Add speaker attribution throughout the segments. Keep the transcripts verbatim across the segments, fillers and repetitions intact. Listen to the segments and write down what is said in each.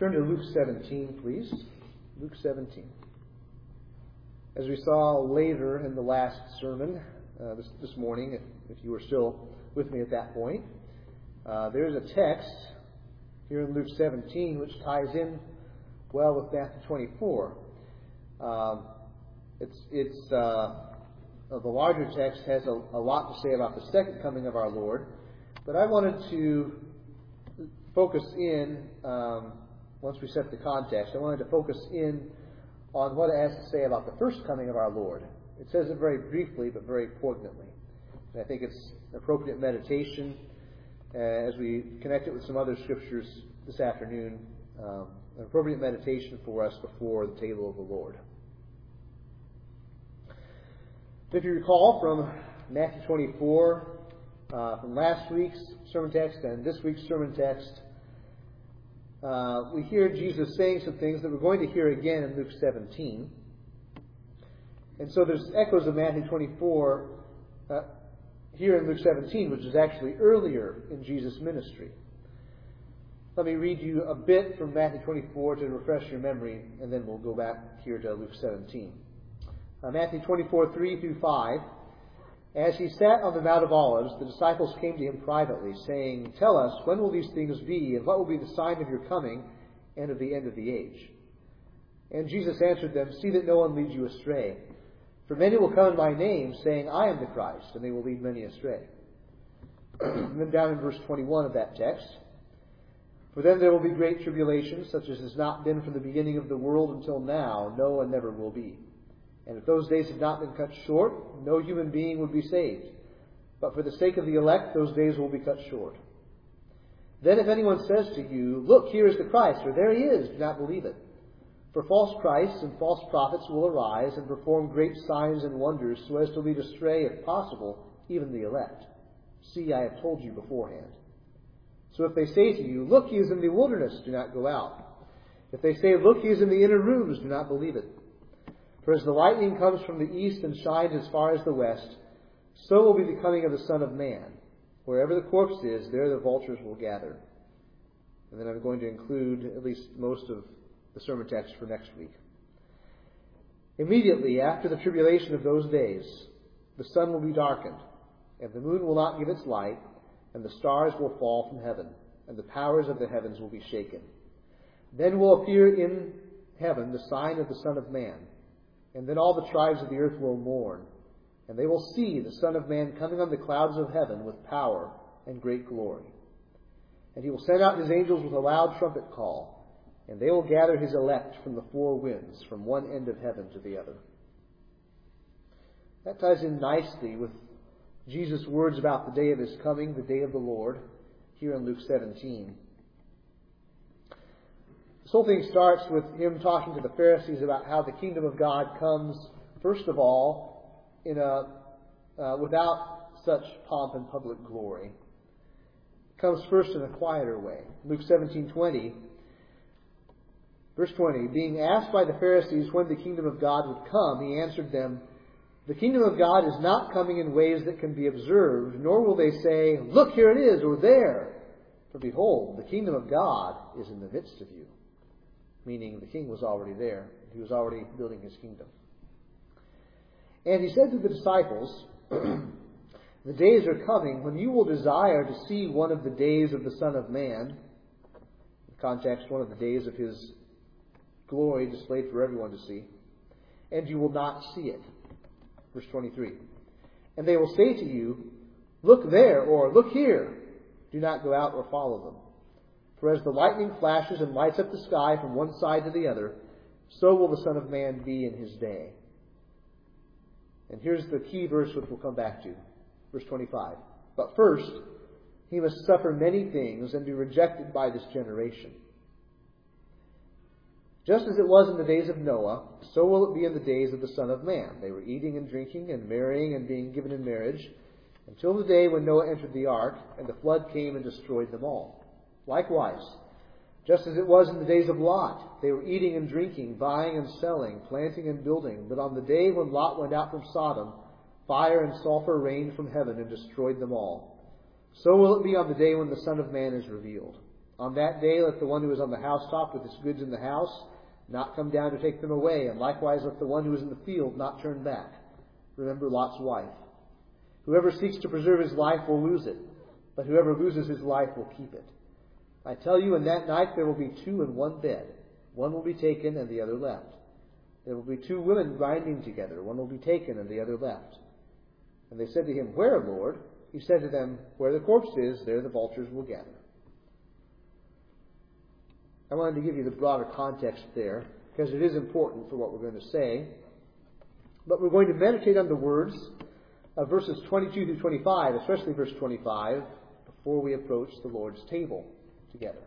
Speaker 1: Turn to Luke seventeen, please. Luke seventeen. As we saw later in the last sermon uh, this, this morning, if, if you were still with me at that point, uh, there's a text here in Luke seventeen which ties in well with Matthew twenty-four. Um, it's it's uh, the larger text has a, a lot to say about the second coming of our Lord, but I wanted to focus in, um, once we set the context, I wanted to focus in on what it has to say about the first coming of our Lord. It says it very briefly, but very poignantly. And I think it's an appropriate meditation uh, as we connect it with some other scriptures this afternoon, um, an appropriate meditation for us before the table of the Lord. If you recall from Matthew twenty-four, uh, from last week's sermon text and this week's sermon text, uh, we hear Jesus saying some things that we're going to hear again in Luke seventeen. And so there's echoes of Matthew twenty-four uh, here in Luke seventeen, which is actually earlier in Jesus' ministry. Let me read you a bit from Matthew twenty-four to refresh your memory, and then we'll go back here to Luke seventeen. Uh, Matthew twenty-four, three through five. As he sat on the Mount of Olives, the disciples came to him privately, saying, "Tell us, when will these things be, and what will be the sign of your coming and of the end of the age?" And Jesus answered them, "See that no one leads you astray. For many will come in my name, saying, 'I am the Christ,' and they will lead many astray." And then down in verse twenty-one of that text, "For then there will be great tribulation, such as has not been from the beginning of the world until now, no, and never will be. And if those days had not been cut short, no human being would be saved. But for the sake of the elect, those days will be cut short. Then if anyone says to you, 'Look, here is the Christ,' or 'There he is,' do not believe it. For false Christs and false prophets will arise and perform great signs and wonders, so as to lead astray, if possible, even the elect. See, I have told you beforehand. So if they say to you, 'Look, he is in the wilderness,' do not go out. If they say, 'Look, he is in the inner rooms,' do not believe it. For as the lightning comes from the east and shines as far as the west, so will be the coming of the Son of Man. Wherever the corpse is, there the vultures will gather." And then I'm going to include at least most of the sermon text for next week. "Immediately after the tribulation of those days, the sun will be darkened, and the moon will not give its light, and the stars will fall from heaven, and the powers of the heavens will be shaken. Then will appear in heaven the sign of the Son of Man. And then all the tribes of the earth will mourn, and they will see the Son of Man coming on the clouds of heaven with power and great glory. And he will send out his angels with a loud trumpet call, and they will gather his elect from the four winds, from one end of heaven to the other." That ties in nicely with Jesus' words about the day of his coming, the day of the Lord, here in Luke seventeen. This whole thing starts with him talking to the Pharisees about how the kingdom of God comes, first of all, in a uh, without such pomp and public glory. It comes first in a quieter way. Luke seventeen twenty, verse twenty, "Being asked by the Pharisees when the kingdom of God would come, he answered them, 'The kingdom of God is not coming in ways that can be observed, nor will they say, "Look, here it is," or "There. For behold, the kingdom of God is in the midst of you.'" Meaning the king was already there. He was already building his kingdom. "And he said to the disciples, 'The days are coming when you will desire to see one of the days of the Son of Man,'" in context, one of the days of his glory displayed for everyone to see, "and you will not see it." Verse twenty-three, "And they will say to you, 'Look there,' or 'Look here.' Do not go out or follow them. For as the lightning flashes and lights up the sky from one side to the other, so will the Son of Man be in his day." And here's the key verse which we'll come back to. Verse twenty-five. "But first, he must suffer many things and be rejected by this generation. Just as it was in the days of Noah, so will it be in the days of the Son of Man. They were eating and drinking and marrying and being given in marriage, until the day when Noah entered the ark, and the flood came and destroyed them all. Likewise, just as it was in the days of Lot, they were eating and drinking, buying and selling, planting and building. But on the day when Lot went out from Sodom, fire and sulfur rained from heaven and destroyed them all. So will it be on the day when the Son of Man is revealed. On that day let the one who is on the housetop with his goods in the house not come down to take them away, and likewise let the one who is in the field not turn back. Remember Lot's wife. Whoever seeks to preserve his life will lose it, but whoever loses his life will keep it. I tell you, in that night there will be two in one bed. One will be taken and the other left. There will be two women grinding together. One will be taken and the other left. And they said to him, Where, Lord? He said to them, Where the corpse is, there the vultures will gather. I wanted to give you the broader context there, because it is important for what we're going to say. But we're going to meditate on the words of verses twenty-two through twenty-five, especially verse twenty-five, before we approach the Lord's table together.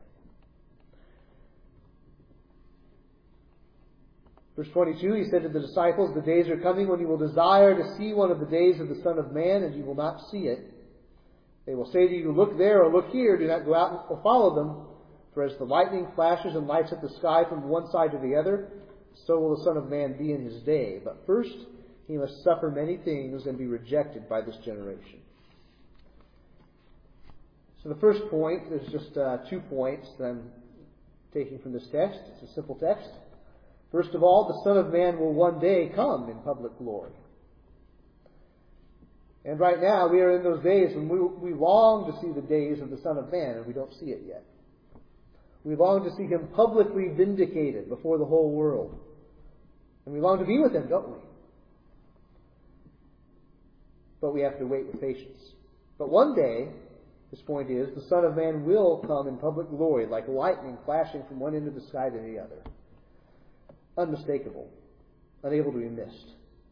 Speaker 1: Verse twenty-two, he said to the disciples, The days are coming when you will desire to see one of the days of the Son of Man, and you will not see it. They will say to you, Look there, or look here, do not go out or follow them. For as the lightning flashes and lights up the sky from one side to the other, so will the Son of Man be in his day. But first he must suffer many things and be rejected by this generation. So the first point, there's just uh, two points that I'm taking from this text. It's a simple text. First of all, the Son of Man will one day come in public glory. And right now we are in those days when we, we long to see the days of the Son of Man, and we don't see it yet. We long to see him publicly vindicated before the whole world. And we long to be with him, don't we? But we have to wait with patience. But one day, this point is, the Son of Man will come in public glory like lightning flashing from one end of the sky to the other. Unmistakable. Unable to be missed.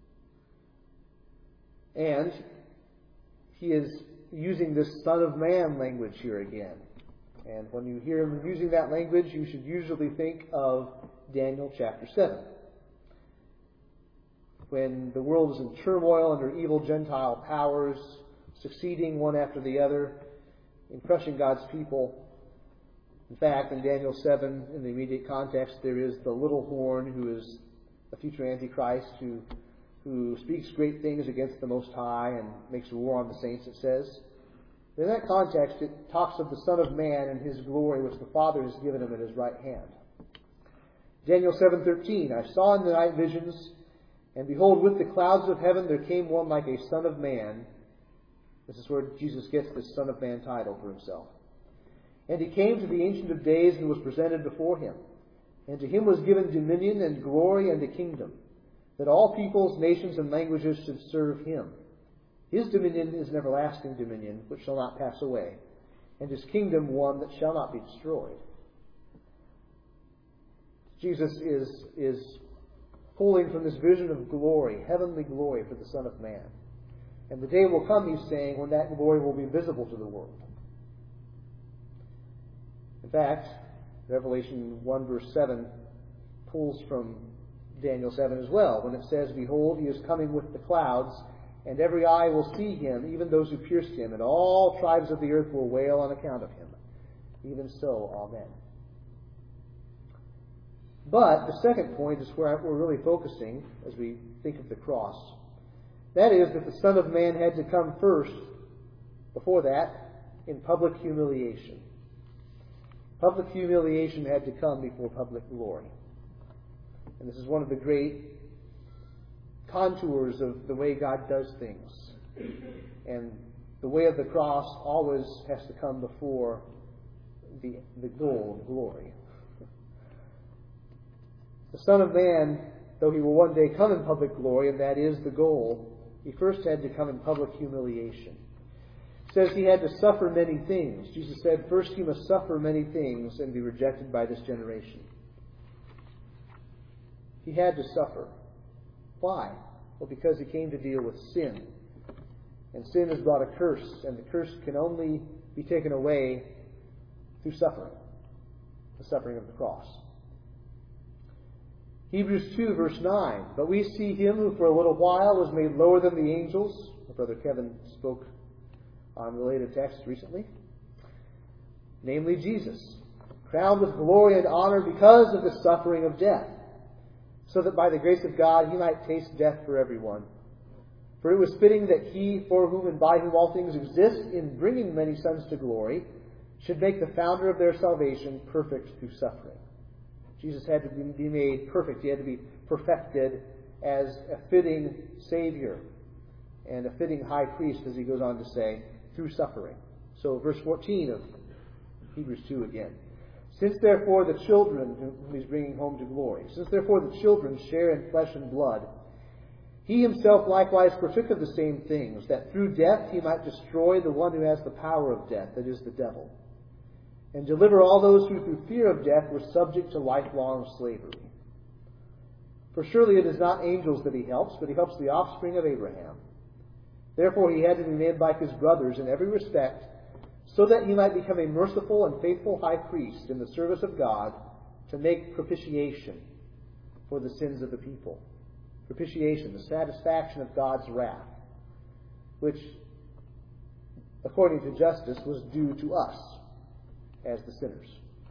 Speaker 1: And he is using this Son of Man language here again. And when you hear him using that language, you should usually think of Daniel chapter seven. When the world is in turmoil under evil Gentile powers, succeeding one after the other in crushing God's people. In fact, in Daniel seven, in the immediate context, there is the little horn who is a future Antichrist who, who speaks great things against the Most High and makes war on the saints, it says. In that context, it talks of the Son of Man and his glory, which the Father has given him at his right hand. Daniel seven thirteen, I saw in the night visions, and behold, with the clouds of heaven there came one like a Son of Man. This is where Jesus gets this Son of Man title for himself. And he came to the Ancient of Days and was presented before him. And to him was given dominion and glory and a kingdom, that all peoples, nations, and languages should serve him. His dominion is an everlasting dominion, which shall not pass away, and his kingdom one that shall not be destroyed. Jesus is, is pulling from this vision of glory, heavenly glory for the Son of Man. And the day will come, he's saying, when that glory will be visible to the world. In fact, Revelation one verse seven pulls from Daniel seven as well, when it says, Behold, he is coming with the clouds, and every eye will see him, even those who pierced him, and all tribes of the earth will wail on account of him. Even so, amen. But the second point is where we're really focusing as we think of the cross. That is that the Son of Man had to come first, before that, in public humiliation. Public humiliation had to come before public glory. And this is one of the great contours of the way God does things. And the way of the cross always has to come before the, the goal of glory. The Son of Man, though he will one day come in public glory, and that is the goal, he first had to come in public humiliation. It says he had to suffer many things. Jesus said, first he must suffer many things and be rejected by this generation. He had to suffer. Why? Well, because he came to deal with sin. And sin has brought a curse, and the curse can only be taken away through suffering. The suffering of the cross. Hebrews two, verse nine. But we see him who for a little while was made lower than the angels. My brother Kevin spoke on related texts recently. Namely Jesus, crowned with glory and honor because of the suffering of death, so that by the grace of God he might taste death for everyone. For it was fitting that he, for whom and by whom all things exist, in bringing many sons to glory, should make the founder of their salvation perfect through suffering. Jesus had to be made perfect. He had to be perfected as a fitting Savior and a fitting high priest, as he goes on to say, through suffering. So verse fourteen of Hebrews two again. Since therefore the children, whom he's bringing home to glory, since therefore the children share in flesh and blood, he himself likewise partook of the same things, that through death he might destroy the one who has the power of death, that is, the devil, and deliver all those who through fear of death were subject to lifelong slavery. For surely it is not angels that he helps, but he helps the offspring of Abraham. Therefore he had to be made like his brothers in every respect, so that he might become a merciful and faithful high priest in the service of God, to make propitiation for the sins of the people. Propitiation, the satisfaction of God's wrath, which, according to justice, was due to us as the sinners.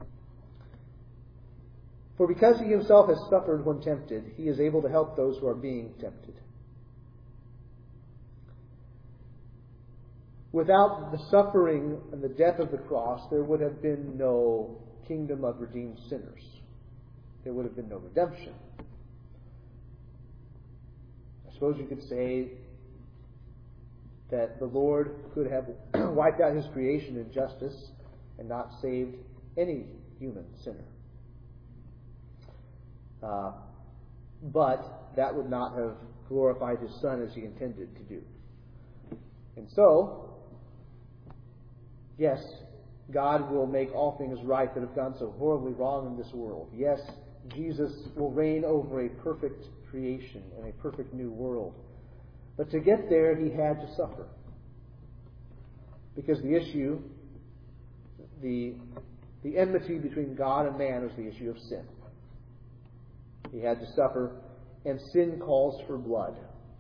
Speaker 1: For because he himself has suffered when tempted, he is able to help those who are being tempted. Without the suffering and the death of the cross, there would have been no kingdom of redeemed sinners. There would have been no redemption. I suppose you could say that the Lord could have wiped out his creation in justice and not saved any human sinner. Uh, but that would not have glorified his Son as he intended to do. And so, yes, God will make all things right that have gone so horribly wrong in this world. Yes, Jesus will reign over a perfect creation and a perfect new world. But to get there, he had to suffer. Because the issue, the, the enmity between God and man was the issue of sin. He had to suffer, and sin calls for blood.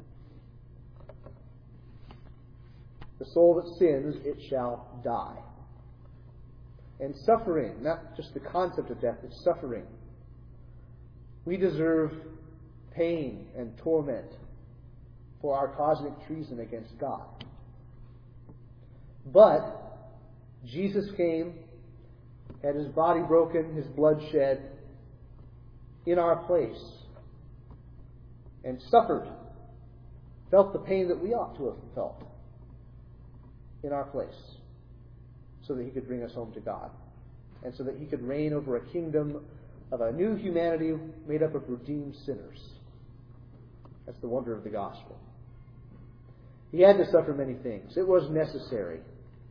Speaker 1: The soul that sins, it shall die. And suffering, not just the concept of death, but suffering. We deserve pain and torment for our cosmic treason against God. But Jesus came, had his body broken, his blood shed in our place, and suffered, felt the pain that we ought to have felt in our place, so that he could bring us home to God, and so that he could reign over a kingdom of a new humanity made up of redeemed sinners. That's the wonder of the gospel. He had to suffer many things. It was necessary.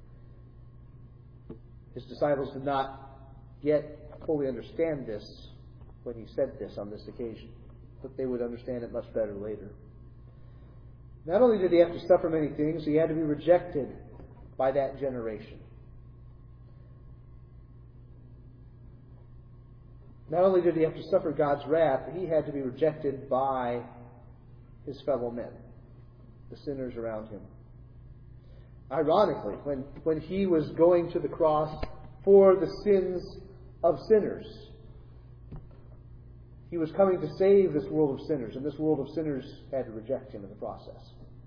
Speaker 1: His disciples did not yet fully understand this when he said this on this occasion, but they would understand it much better later. Not only did he have to suffer many things, he had to be rejected by that generation. Not only did he have to suffer God's wrath, but he had to be rejected by his fellow men, the sinners around him. Ironically, when, when he was going to the cross for the sins of sinners, he was coming to save this world of sinners, and this world of sinners had to reject him in the process.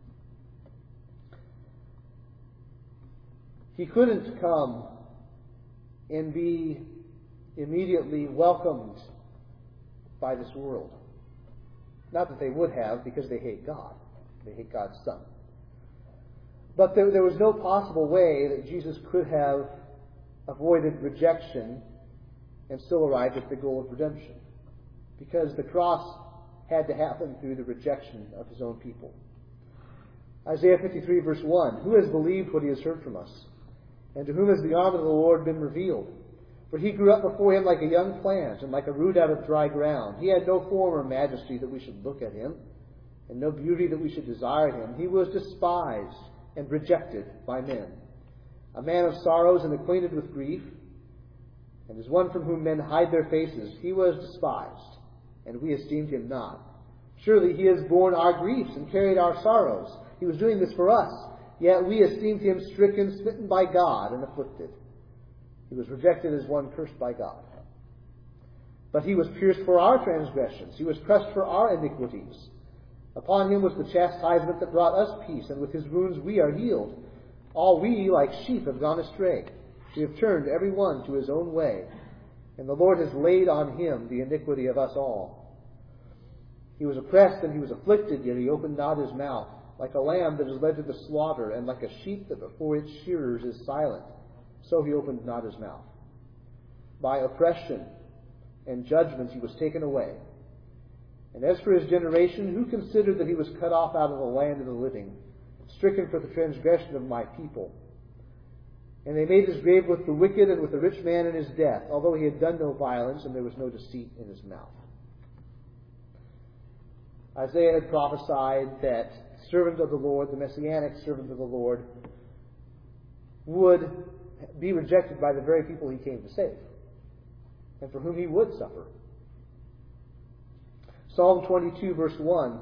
Speaker 1: He couldn't come and be immediately welcomed by this world. Not that they would have, because they hate God. They hate God's Son. But there, there was no possible way that Jesus could have avoided rejection and still arrived at the goal of redemption, because the cross had to happen through the rejection of his own people. Isaiah fifty-three verse one, "Who has believed what he has heard from us? And to whom has the arm of the Lord been revealed? For he grew up before him like a young plant, and like a root out of dry ground. He had no form or majesty that we should look at him, and no beauty that we should desire him. He was despised and rejected by men, a man of sorrows and acquainted with grief, and as one from whom men hide their faces. He was despised, and we esteemed him not. Surely he has borne our griefs and carried our sorrows. He was doing this for us. Yet we esteemed him stricken, smitten by God, and afflicted. He was rejected as one cursed by God. But he was pierced for our transgressions. He was crushed for our iniquities. Upon him was the chastisement that brought us peace, and with his wounds we are healed. All we, like sheep, have gone astray. We have turned every one to his own way, and the Lord has laid on him the iniquity of us all. He was oppressed and he was afflicted, yet he opened not his mouth. Like a lamb that is led to the slaughter, and like a sheep that before its shearers is silent, so he opened not his mouth. By oppression and judgment he was taken away. And as for his generation, who considered that he was cut off out of the land of the living, stricken for the transgression of my people? And they made his grave with the wicked and with the rich man in his death, although he had done no violence and there was no deceit in his mouth. Isaiah had prophesied that the servant of the Lord, the messianic servant of the Lord, would be rejected by the very people he came to save, and for whom he would suffer. Psalm twenty-two, verse one,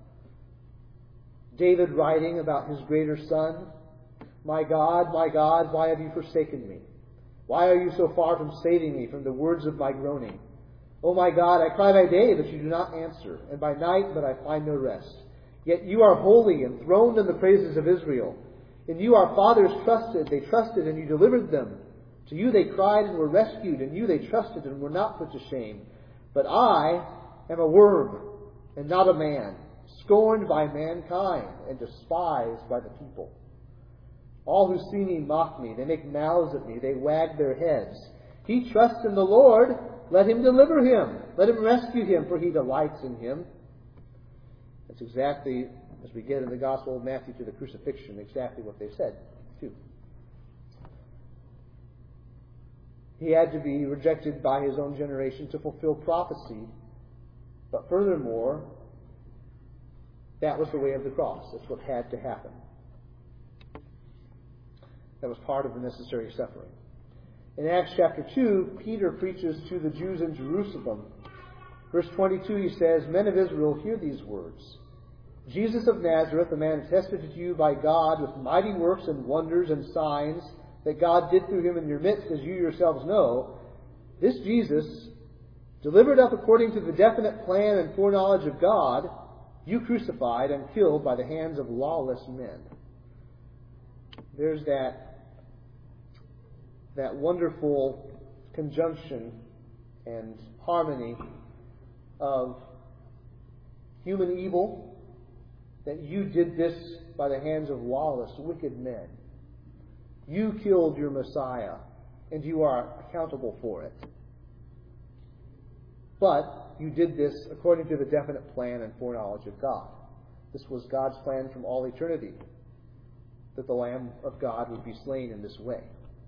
Speaker 1: David writing about his greater son, "My God, my God, why have you forsaken me? Why are you so far from saving me from the words of my groaning? O my God, I cry by day, but you do not answer, and by night, but I find no rest. Yet you are holy, enthroned in the praises of Israel. In you our fathers trusted, they trusted, and you delivered them. To you they cried and were rescued, in you they trusted and were not put to shame. But I am a worm, and not a man, scorned by mankind, and despised by the people. All who see me mock me, they make mouths at me, they wag their heads. He trusts in the Lord, let him deliver him. Let him rescue him, for he delights in him." That's exactly, as we get in the Gospel of Matthew to the crucifixion, exactly what they said, too. He had to be rejected by his own generation to fulfill prophecy. But furthermore, that was the way of the cross. That's what had to happen. That was part of the necessary suffering. In Acts chapter two, Peter preaches to the Jews in Jerusalem. Verse twenty-two, he says, "Men of Israel, hear these words. Jesus of Nazareth, a man attested to you by God with mighty works and wonders and signs that God did through him in your midst, as you yourselves know. This Jesus, delivered up according to the definite plan and foreknowledge of God, you crucified and killed by the hands of lawless men." There's that that wonderful conjunction and harmony of human evil, that you did this by the hands of lawless, wicked men. You killed your Messiah, and you are accountable for it. But you did this according to the definite plan and foreknowledge of God. This was God's plan from all eternity, that the Lamb of God would be slain in this way.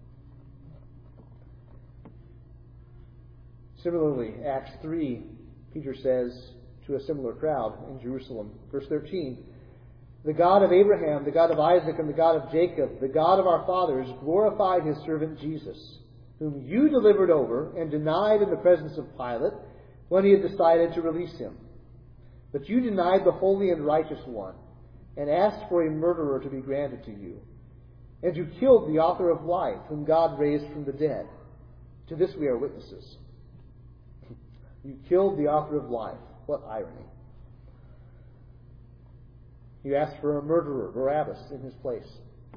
Speaker 1: Similarly, Acts three, Peter says to a similar crowd in Jerusalem, verse thirteen, "The God of Abraham, the God of Isaac, and the God of Jacob, the God of our fathers, glorified his servant Jesus, whom you delivered over and denied in the presence of Pilate when he had decided to release him. But you denied the holy and righteous one, and asked for a murderer to be granted to you. And you killed the author of life, whom God raised from the dead. To this we are witnesses." You killed the author of life. What irony. You asked for a murderer, Barabbas, in his place.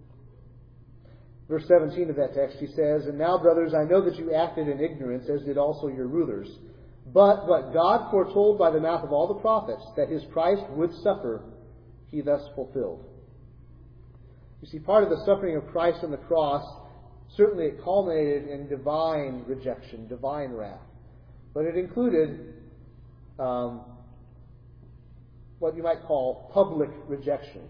Speaker 1: Verse seventeen of that text, he says, "And now, brothers, I know that you acted in ignorance, as did also your rulers. But what God foretold by the mouth of all the prophets, that his Christ would suffer, he thus fulfilled." You see, part of the suffering of Christ on the cross, certainly it culminated in divine rejection, divine wrath. But it included um, what you might call public rejection.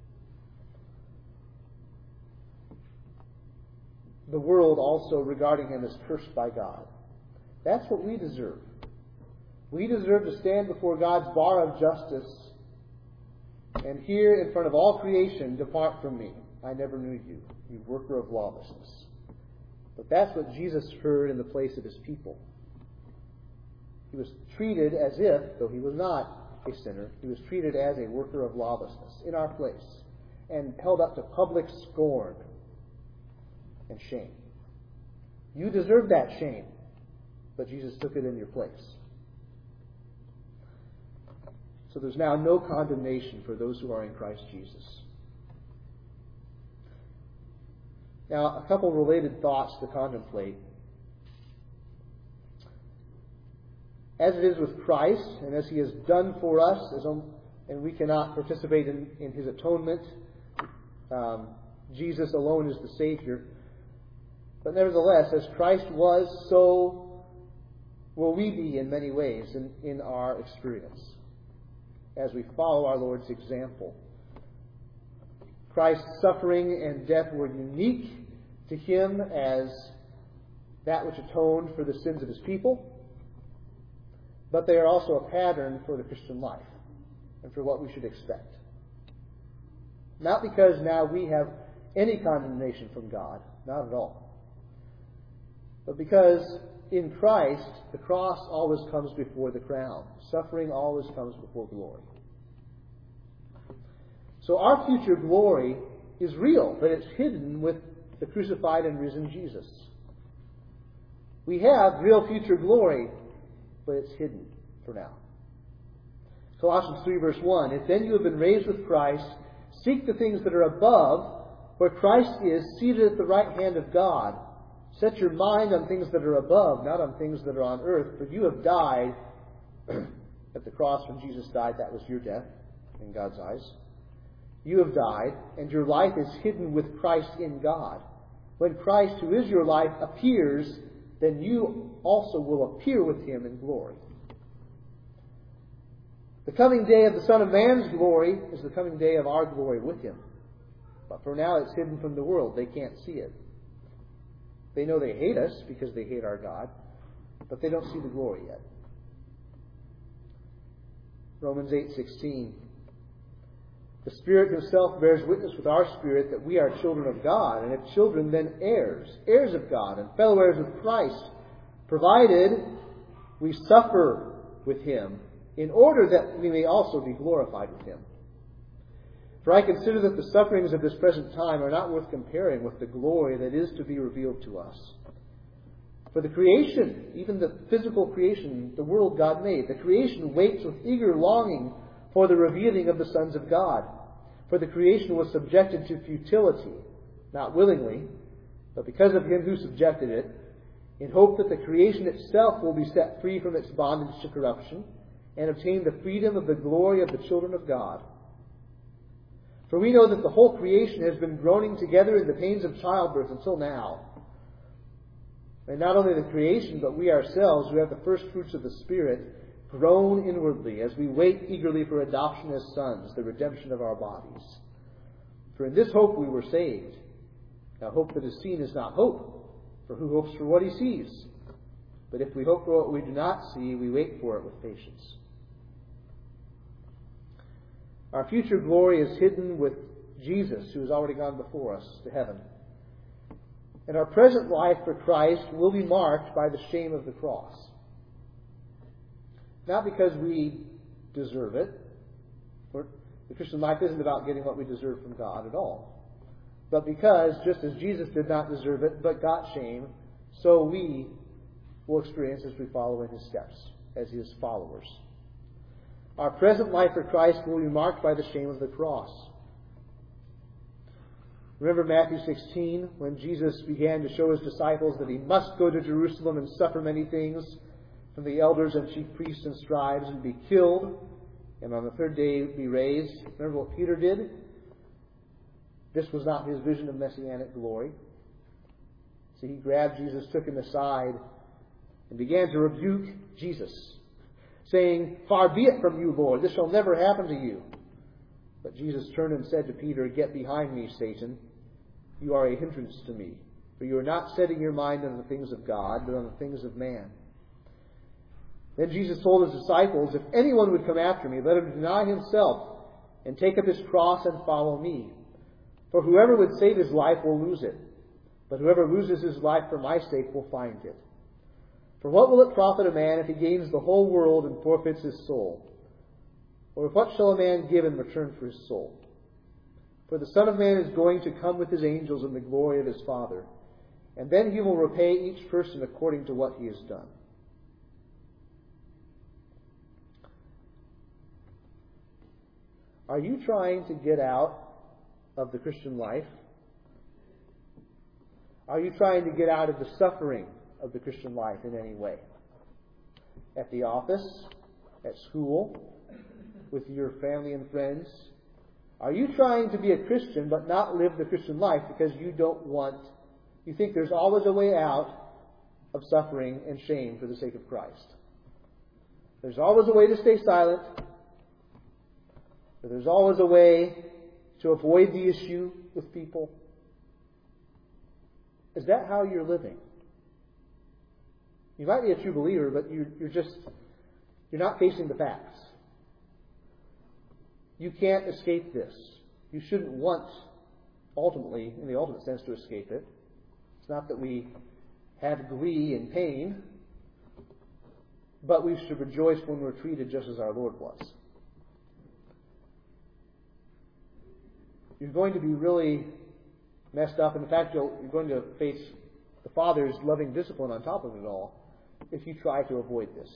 Speaker 1: The world also regarding him as cursed by God. That's what we deserve. We deserve to stand before God's bar of justice and hear in front of all creation, "Depart from me. I never knew you, you worker of lawlessness." But that's what Jesus heard in the place of his people. He was treated as if, though he was not a sinner, he was treated as a worker of lawlessness in our place and held up to public scorn and shame. You deserve that shame, but Jesus took it in your place. So there's now no condemnation for those who are in Christ Jesus. Now, a couple related thoughts to contemplate. As it is with Christ, and as He has done for us, as on, and we cannot participate in, in His atonement, um, Jesus alone is the Savior. But nevertheless, as Christ was, so will we be in many ways in, in our experience, as we follow our Lord's example. Christ's suffering and death were unique to Him as that which atoned for the sins of His people, but they are also a pattern for the Christian life and for what we should expect. Not because now we have any condemnation from God, not at all, but because in Christ the cross always comes before the crown. Suffering always comes before glory. So our future glory is real, but it's hidden with the crucified and risen Jesus. We have real future glory, but it's hidden for now. Colossians three verse one, if then you have been raised with Christ, seek the things that are above, where Christ is seated at the right hand of God. Set your mind on things that are above, not on things that are on earth, for you have died. At the cross when Jesus died, that was your death in God's eyes. You have died, and your life is hidden with Christ in God. When Christ, who is your life, appears, then you also will appear with Him in glory. The coming day of the Son of Man's glory is the coming day of our glory with Him. But for now it's hidden from the world. They can't see it. They know they hate us because they hate our God, but they don't see the glory yet. Romans eight sixteen. The Spirit Himself bears witness with our spirit that we are children of God, and if children, then heirs, heirs of God, and fellow heirs with Christ, provided we suffer with Him, in order that we may also be glorified with Him. For I consider that the sufferings of this present time are not worth comparing with the glory that is to be revealed to us. For the creation, even the physical creation, the world God made, the creation waits with eager longing for the revealing of the sons of God. For the creation was subjected to futility, not willingly, but because of Him who subjected it, in hope that the creation itself will be set free from its bondage to corruption, and obtain the freedom of the glory of the children of God. For we know that the whole creation has been groaning together in the pains of childbirth until now. And not only the creation, but we ourselves, who have the first fruits of the Spirit, groan inwardly as we wait eagerly for adoption as sons, the redemption of our bodies. For in this hope we were saved. Now hope that is seen is not hope, for who hopes for what he sees? But if we hope for what we do not see, we wait for it with patience. Our future glory is hidden with Jesus, who has already gone before us to heaven. And our present life for Christ will be marked by the shame of the cross. Not because we deserve it. For the Christian life isn't about getting what we deserve from God at all. But because, just as Jesus did not deserve it, but got shame, so we will experience as we follow in His steps, as His followers. Our present life for Christ will be marked by the shame of the cross. Remember Matthew sixteen, when Jesus began to show His disciples that He must go to Jerusalem and suffer many things from the elders and chief priests and scribes and be killed, and on the third day be raised. Remember what Peter did? This was not his vision of messianic glory. So he grabbed Jesus, took Him aside, and began to rebuke Jesus, saying, "Far be it from you, Lord, this shall never happen to you." But Jesus turned and said to Peter, "Get behind me, Satan. You are a hindrance to me, for you are not setting your mind on the things of God, but on the things of man." Then Jesus told His disciples, "If anyone would come after me, let him deny himself and take up his cross and follow me. For whoever would save his life will lose it, but whoever loses his life for my sake will find it. For what will it profit a man if he gains the whole world and forfeits his soul? Or what shall a man give in return for his soul? For the Son of Man is going to come with His angels in the glory of His Father, and then He will repay each person according to what he has done." Are you trying to get out of the Christian life Are you trying to get out of the suffering of the Christian life in any way? At the office, at school, with your family and friends? Are you trying to be a Christian but not live the Christian life because you don't want, you think there's always a way out of suffering and shame for the sake of Christ? There's always a way to stay silent. Or there's always a way to avoid the issue with people. Is that how you're living? You might be a true believer, but you're, you're just, you're not facing the facts. You can't escape this. You shouldn't want, ultimately, in the ultimate sense, to escape it. It's not that we have glee in pain, but we should rejoice when we're treated just as our Lord was. You're going to be really messed up. In fact, you're going to face the Father's loving discipline on top of it all if you try to avoid this.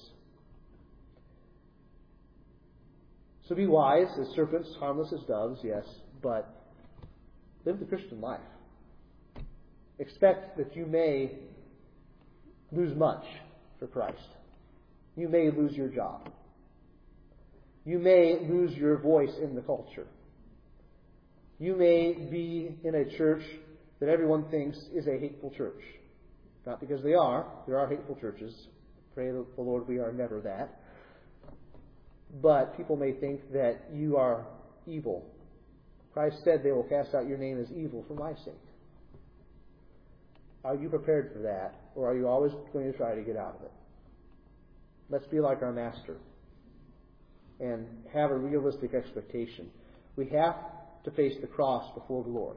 Speaker 1: So be wise as serpents, harmless as doves, yes, but live the Christian life. Expect that you may lose much for Christ. You may lose your job. You may lose your voice in the culture. You may be in a church that everyone thinks is a hateful church. Not because they are. There are hateful churches. Pray the Lord we are never that. But people may think that you are evil. Christ said they will cast out your name as evil for my sake. Are you prepared for that? Or are you always going to try to get out of it? Let's be like our Master and have a realistic expectation. We have to face the cross before glory.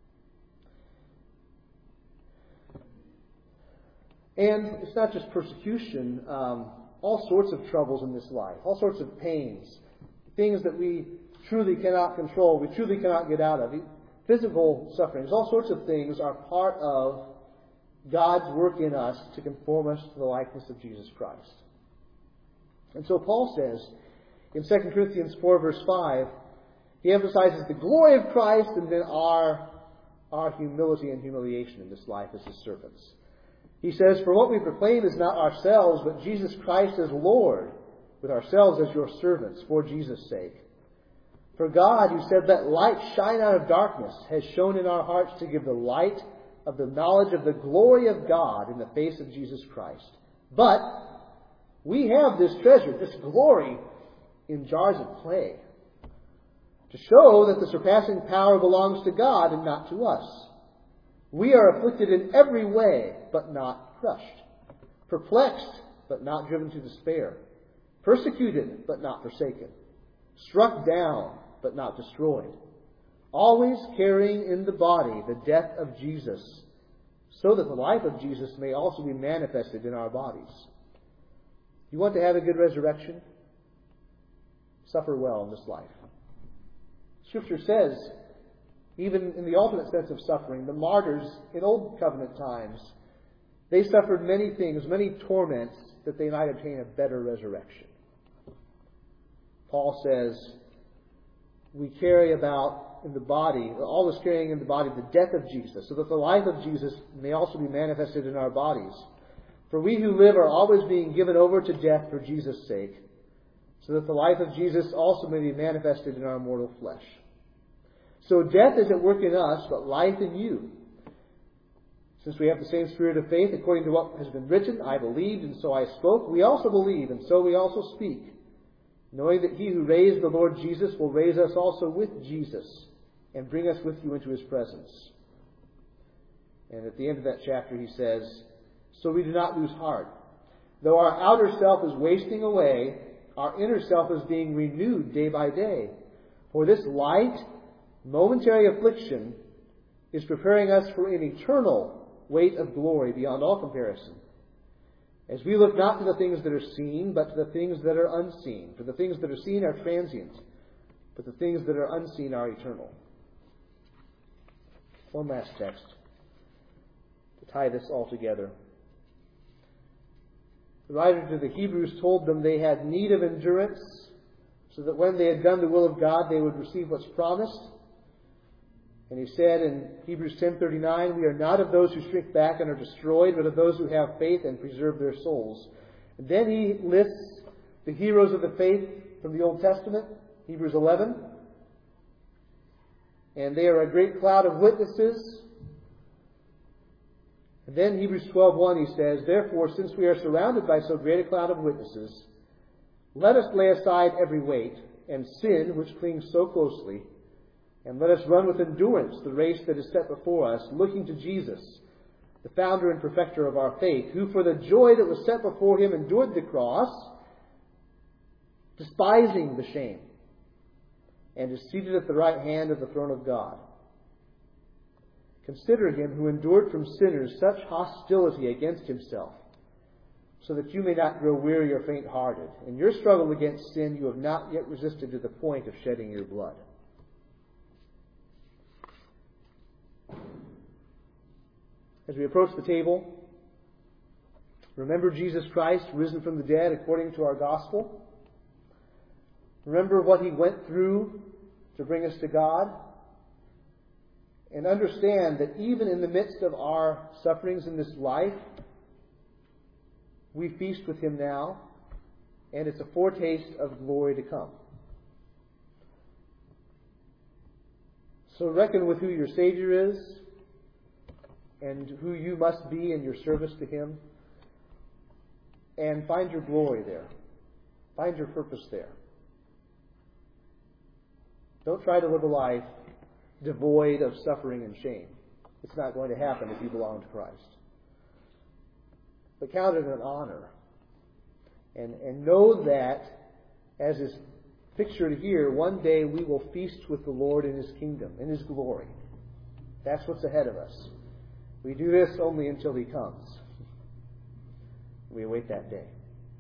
Speaker 1: And it's not just persecution, um, all sorts of troubles in this life, all sorts of pains, things that we truly cannot control, we truly cannot get out of. Physical sufferings, all sorts of things are part of God's work in us to conform us to the likeness of Jesus Christ. And so Paul says in Second Corinthians four verse five, he emphasizes the glory of Christ and then our, our humility and humiliation in this life as his servants. He says, for what we proclaim is not ourselves, but Jesus Christ as Lord, with ourselves as your servants, for Jesus' sake. For God, who said, let light shine out of darkness, has shone in our hearts to give the light of the knowledge of the glory of God in the face of Jesus Christ. But we have this treasure, this glory, in jars of clay, to show that the surpassing power belongs to God and not to us. We are afflicted in every way, but not crushed. Perplexed, but not driven to despair. Persecuted, but not forsaken. Struck down, but not destroyed. Always carrying in the body the death of Jesus, so that the life of Jesus may also be manifested in our bodies. You want to have a good resurrection? Suffer well in this life. Scripture says, even in the ultimate sense of suffering, the martyrs in Old Covenant times, they suffered many things, many torments, that they might obtain a better resurrection. Paul says, we carry about in the body, always carrying in the body the death of Jesus, so that the life of Jesus may also be manifested in our bodies. For we who live are always being given over to death for Jesus' sake, so that the life of Jesus also may be manifested in our mortal flesh. So death is at work in us, but life in you. Since we have the same spirit of faith, according to what has been written, I believed, and so I spoke, we also believe, and so we also speak, knowing that he who raised the Lord Jesus will raise us also with Jesus, and bring us with you into his presence. And at the end of that chapter he says, so we do not lose heart. Though our outer self is wasting away, our inner self is being renewed day by day. For this light, momentary affliction is preparing us for an eternal weight of glory beyond all comparison. As we look not to the things that are seen, but to the things that are unseen. For the things that are seen are transient, but the things that are unseen are eternal. One last text to tie this all together. The writer to the Hebrews told them they had need of endurance, so that when they had done the will of God, they would receive what's promised. And he said in Hebrews ten thirty-nine, we are not of those who shrink back and are destroyed, but of those who have faith and preserve their souls. And then he lists the heroes of the faith from the Old Testament, Hebrews eleven. And they are a great cloud of witnesses. And then Hebrews twelve one he says, therefore, since we are surrounded by so great a cloud of witnesses, let us lay aside every weight and sin which clings so closely, and let us run with endurance the race that is set before us, looking to Jesus, the founder and perfecter of our faith, who for the joy that was set before him endured the cross, despising the shame, and is seated at the right hand of the throne of God. Consider him who endured from sinners such hostility against himself, so that you may not grow weary or faint-hearted. In your struggle against sin, you have not yet resisted to the point of shedding your blood. As we approach the table, remember Jesus Christ, risen from the dead according to our gospel. Remember what he went through to bring us to God. And understand that even in the midst of our sufferings in this life, we feast with him now, and it's a foretaste of glory to come. So reckon with who your Savior is, and who you must be in your service to him, and find your glory there. Find your purpose there. Don't try to live a life devoid of suffering and shame. It's not going to happen if you belong to Christ. But count it an honor. And, and know that, as is pictured here, one day we will feast with the Lord in his kingdom, in his glory. That's what's ahead of us. We do this only until he comes. We await that day.